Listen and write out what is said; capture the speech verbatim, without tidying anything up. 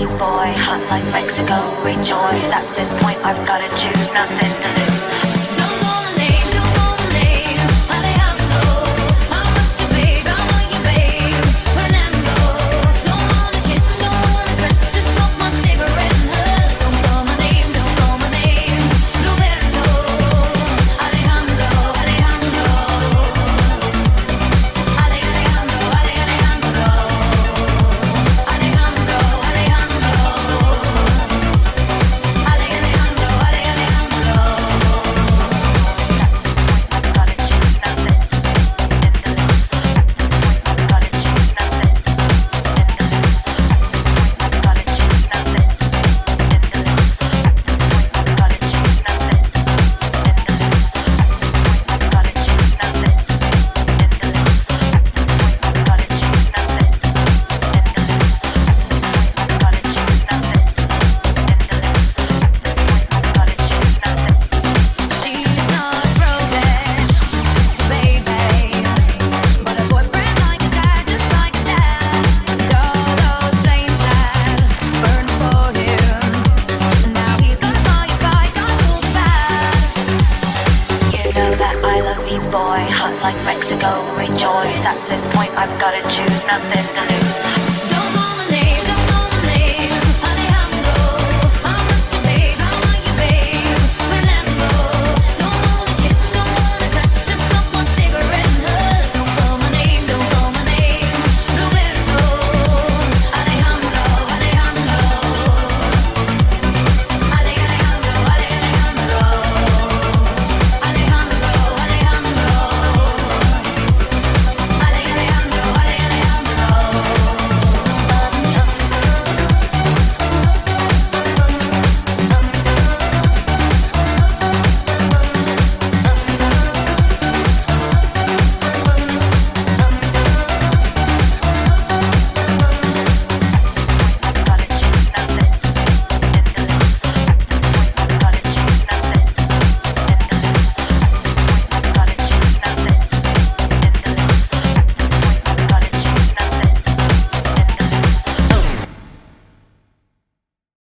you, boy. Hot like Mexico, rejoice. At this point, I've gotta choose, nothing to lose. Don't call my name, don't call my name. Alejandro, I want you, babe, I want you, babe. Fernando, don't wanna kiss, don't wanna touch, just smoke my cigarette and hush. Don't call my name, don't call my name. Roberto, Alejandro, Alejandro. Ale, Alejandro, Ale, Alejandro. Alejandro, Alejandro. Ale, Alejandro, Ale, Alejandro. She's not frozen, she's just a baby. But a boyfriend like a dad, just like a dad. And all those flames that burned for him, now he's gonna call you back, gonna pull you back. You know that I love you, boy. Hot like Mexico, rejoice. At this point, I've gotta choose, nothing to lose.